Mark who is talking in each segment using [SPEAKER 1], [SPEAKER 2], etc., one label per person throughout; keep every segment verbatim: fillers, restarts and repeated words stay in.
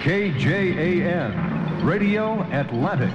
[SPEAKER 1] K J A N, Radio Atlantic.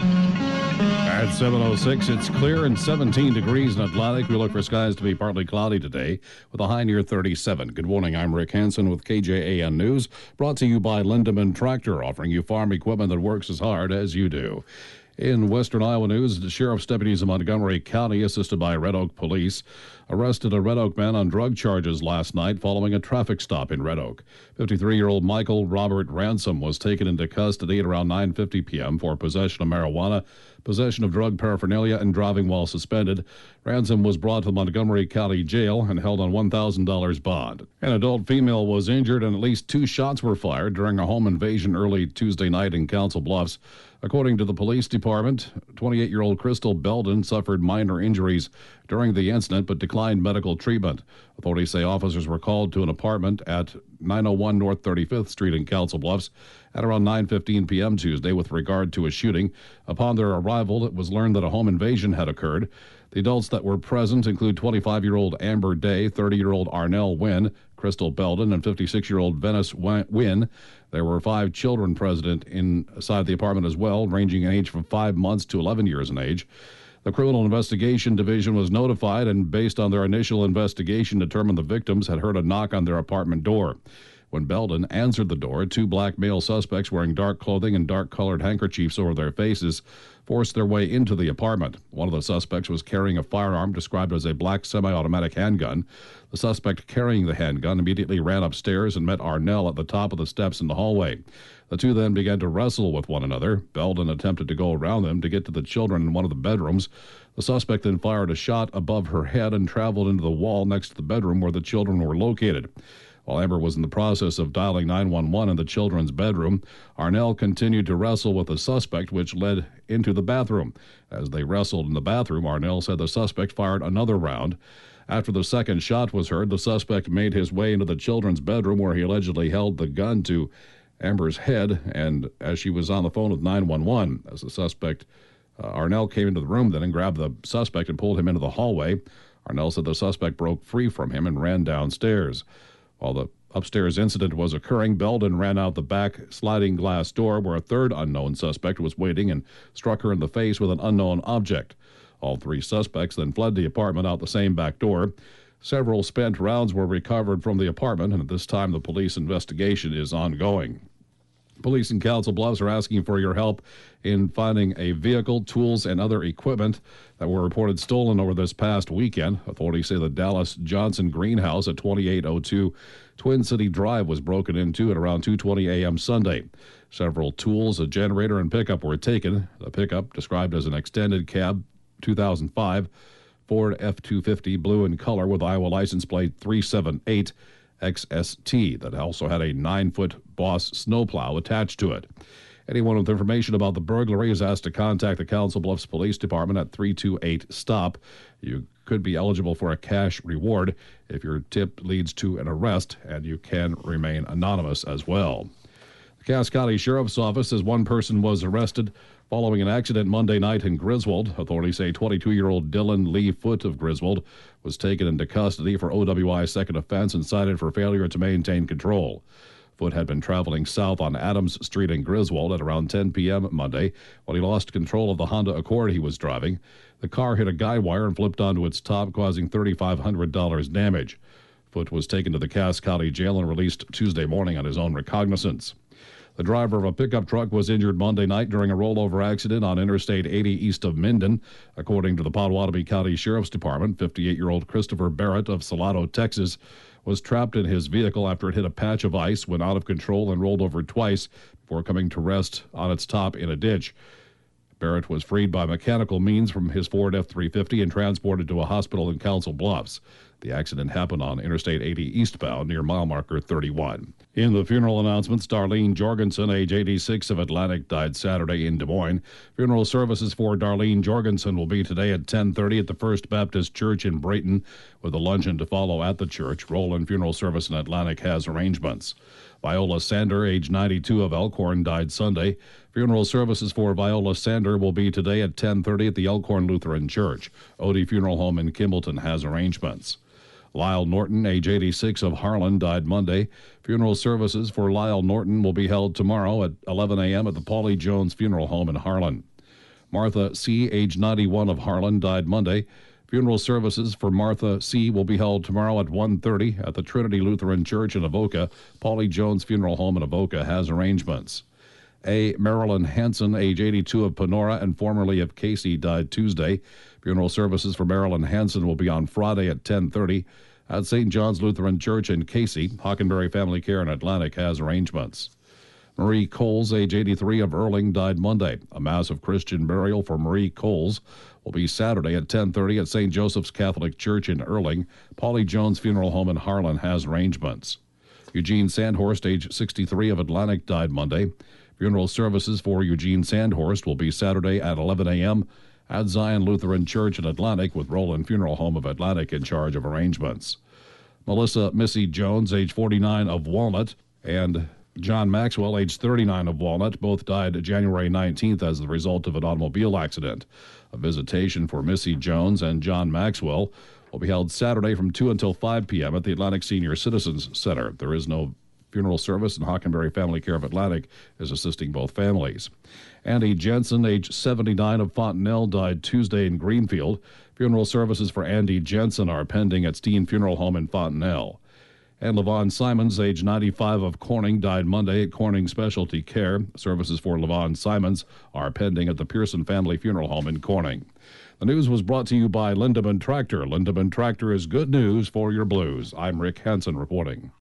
[SPEAKER 2] At seven oh six, it's clear and seventeen degrees in Atlantic. We look for skies to be partly cloudy today with a high near thirty-seven. Good morning, I'm Rick Hansen with K J A N News, brought to you by Lindemann Tractor, offering you farm equipment that works as hard as you do. In Western Iowa news, the sheriff's deputies in Montgomery County, assisted by Red Oak Police, arrested a Red Oak man on drug charges last night following a traffic stop in Red Oak. fifty-three-year-old Michael Robert Ransom was taken into custody at around nine fifty p.m. for possession of marijuana, possession of drug paraphernalia, and driving while suspended. Ransom was brought to the Montgomery County Jail and held on one thousand dollars bond. An adult female was injured and at least two shots were fired during a home invasion early Tuesday night in Council Bluffs. According to the police department, twenty-eight-year-old Crystal Belden suffered minor injuries during the incident but declined medical treatment. Authorities say officers were called to an apartment at nine oh one North thirty-fifth Street in Council Bluffs at around nine fifteen p.m. Tuesday with regard to a shooting. Upon their arrival, it was learned that a home invasion had occurred. The adults that were present include twenty-five-year-old Amber Day, thirty-year-old Arnell Wynn, Crystal Belden, and fifty-six-year-old Venice Wynn. There were five children present inside the apartment as well, ranging in age from five months to eleven years in age. The Criminal Investigation Division was notified and, based on their initial investigation, determined the victims had heard a knock on their apartment door. When Belden answered the door, two black male suspects wearing dark clothing and dark-colored handkerchiefs over their faces forced their way into the apartment. One of the suspects was carrying a firearm described as a black semi-automatic handgun. The suspect carrying the handgun immediately ran upstairs and met Arnell at the top of the steps in the hallway. The two then began to wrestle with one another. Belden attempted to go around them to get to the children in one of the bedrooms. The suspect then fired a shot above her head and traveled into the wall next to the bedroom where the children were located. While Amber was in the process of dialing nine one one in the children's bedroom, Arnell continued to wrestle with the suspect, which led into the bathroom. As they wrestled in the bathroom, Arnell said the suspect fired another round. After the second shot was heard, the suspect made his way into the children's bedroom where he allegedly held the gun to Amber's head, and as she was on the phone with nine one one, as the suspect, uh, Arnell came into the room then and grabbed the suspect and pulled him into the hallway. Arnell said the suspect broke free from him and ran downstairs. While the upstairs incident was occurring, Belden ran out the back sliding glass door where a third unknown suspect was waiting and struck her in the face with an unknown object. All three suspects then fled the apartment out the same back door. Several spent rounds were recovered from the apartment, and at this time the police investigation is ongoing. Police in Council Bluffs are asking for your help in finding a vehicle, tools, and other equipment that were reported stolen over this past weekend. Authorities say the Dallas Johnson greenhouse at twenty-eight oh two Twin City Drive was broken into at around two twenty a.m. Sunday. Several tools, a generator, and pickup were taken. The pickup, described as an extended cab two thousand five Ford F two fifty, blue in color with Iowa license plate three seven eight X S T, that also had a nine-foot Boss snowplow attached to it. Anyone with information about the burglary is asked to contact the Council Bluffs Police Department at three two eight STOP. You could be eligible for a cash reward if your tip leads to an arrest, and you can remain anonymous as well. The Cass County Sheriff's Office says one person was arrested following an accident Monday night in Griswold. Authorities say twenty-two-year-old Dylan Lee Foote of Griswold was taken into custody for O W I second offense and cited for failure to maintain control. Foote had been traveling south on Adams Street in Griswold at around ten p.m. Monday when he lost control of the Honda Accord he was driving. The car hit a guy wire and flipped onto its top, causing three thousand five hundred dollars damage. Foote was taken to the Cass County Jail and released Tuesday morning on his own recognizance. The driver of a pickup truck was injured Monday night during a rollover accident on Interstate eighty east of Minden. According to the Potawatomi County Sheriff's Department, fifty-eight-year-old Christopher Barrett of Salado, Texas, was trapped in his vehicle after it hit a patch of ice, went out of control, and rolled over twice before coming to rest on its top in a ditch. Barrett was freed by mechanical means from his Ford F three fifty and transported to a hospital in Council Bluffs. The accident happened on Interstate eighty eastbound near mile marker thirty-one. In the funeral announcements, Darlene Jorgensen, age eighty-six, of Atlantic, died Saturday in Des Moines. Funeral services for Darlene Jorgensen will be today at ten thirty at the First Baptist Church in Brayton, with a luncheon to follow at the church. Roland Funeral Service in Atlantic has arrangements. Viola Sander, age ninety-two, of Elkhorn, died Sunday. Funeral services for Viola Sander will be today at ten thirty at the Elkhorn Lutheran Church. Odie Funeral Home in Kimballton has arrangements. Lyle Norton, age eighty-six, of Harlan, died Monday. Funeral services for Lyle Norton will be held tomorrow at eleven a.m. at the Paulie Jones Funeral Home in Harlan. Martha C., age ninety-one, of Harlan, died Monday. Funeral services for Martha C. will be held tomorrow at one thirty at the Trinity Lutheran Church in Avoca. Paulie Jones Funeral Home in Avoca has arrangements. A. Marilyn Hanson, age eighty-two, of Panora and formerly of Casey, died Tuesday. Funeral services for Marilyn Hanson will be on Friday at ten thirty at Saint John's Lutheran Church in Casey. Hockenberry Family Care in Atlantic has arrangements. Marie Coles, age eighty-three, of Erling, died Monday. A mass of Christian burial for Marie Coles will be Saturday at ten thirty at Saint Joseph's Catholic Church in Erling. Paulie Jones Funeral Home in Harlan has arrangements. Eugene Sandhorst, age sixty-three, of Atlantic, died Monday. Funeral services for Eugene Sandhorst will be Saturday at eleven a.m. at Zion Lutheran Church in Atlantic, with Roland Funeral Home of Atlantic in charge of arrangements. Melissa Missy Jones, age forty-nine, of Walnut, and John Maxwell, age thirty-nine, of Walnut, both died January nineteenth as the result of an automobile accident. A visitation for Missy Jones and John Maxwell will be held Saturday from two until five p.m. at the Atlantic Senior Citizens Center. There is no funeral service, and Hockenberry Family Care of Atlantic is assisting both families. Andy Jensen, age seventy-nine, of Fontenelle, died Tuesday in Greenfield. Funeral services for Andy Jensen are pending at Steen Funeral Home in Fontenelle. And Levon Simons, age ninety-five, of Corning, died Monday at Corning Specialty Care. Services for Levon Simons are pending at the Pearson Family Funeral Home in Corning. The news was brought to you by Lindemann Tractor. Lindemann Tractor is good news for your blues. I'm Rick Hansen reporting.